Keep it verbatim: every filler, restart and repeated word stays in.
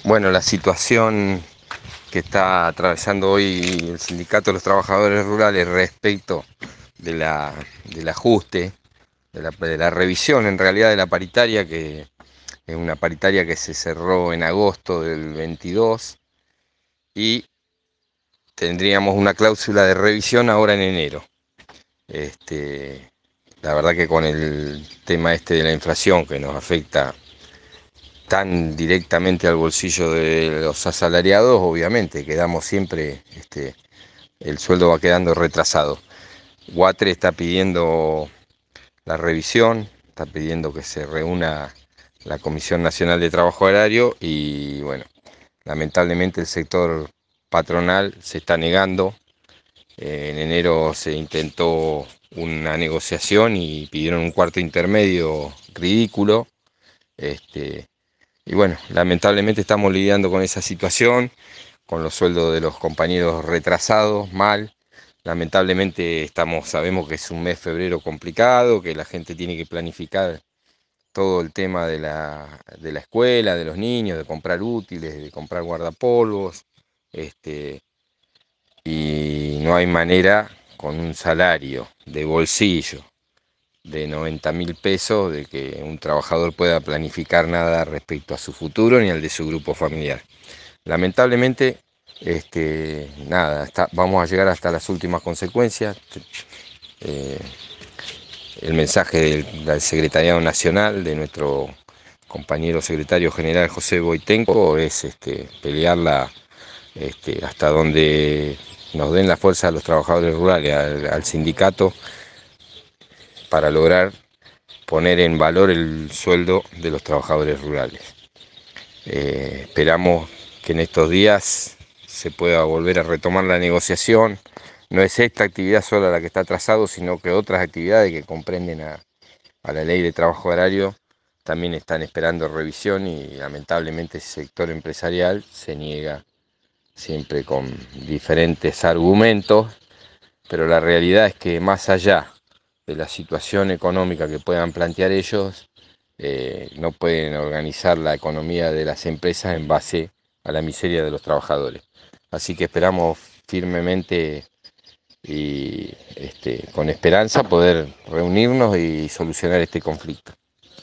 Bueno, la situación que está atravesando hoy el Sindicato de los Trabajadores Rurales respecto de la, del ajuste, de la, de la revisión en realidad de la paritaria, que es una paritaria que se cerró en agosto del veintidós y tendríamos una cláusula de revisión ahora en enero. Este, la verdad que con el tema este de la inflación que nos afecta tan directamente al bolsillo de los asalariados, obviamente quedamos siempre, este, el sueldo va quedando retrasado. Guatre está pidiendo la revisión, está pidiendo que se reúna la Comisión Nacional de Trabajo Agrario y bueno, lamentablemente el sector patronal se está negando. En enero se intentó una negociación y pidieron un cuarto intermedio ridículo. Este, y bueno, lamentablemente estamos lidiando con esa situación, con los sueldos de los compañeros retrasados, mal. Lamentablemente estamos, sabemos que es un mes febrero complicado, que la gente tiene que planificar todo el tema de la, de la escuela, de los niños, de comprar útiles, de comprar guardapolvos, este, y no hay manera con un salario de bolsillo de noventa mil pesos de que un trabajador pueda planificar nada respecto a su futuro ni al de su grupo familiar. Lamentablemente, este, nada, está, vamos a llegar hasta las últimas consecuencias. Eh, el mensaje del, del Secretariado Nacional, de nuestro compañero secretario general José Boitenco, es este, pelearla este, hasta donde nos den la fuerza a los trabajadores rurales, al, al sindicato, para lograr poner en valor el sueldo de los trabajadores rurales. Eh, esperamos que en estos días se pueda volver a retomar la negociación. No es esta actividad sola la que está atrasado, sino que otras actividades que comprenden a, a la ley de trabajo agrario también están esperando revisión y lamentablemente el sector empresarial se niega siempre con diferentes argumentos, pero la realidad es que más allá de la situación económica que puedan plantear ellos, eh, no pueden organizar la economía de las empresas en base a la miseria de los trabajadores. Así que esperamos firmemente y este, con esperanza poder reunirnos y solucionar este conflicto.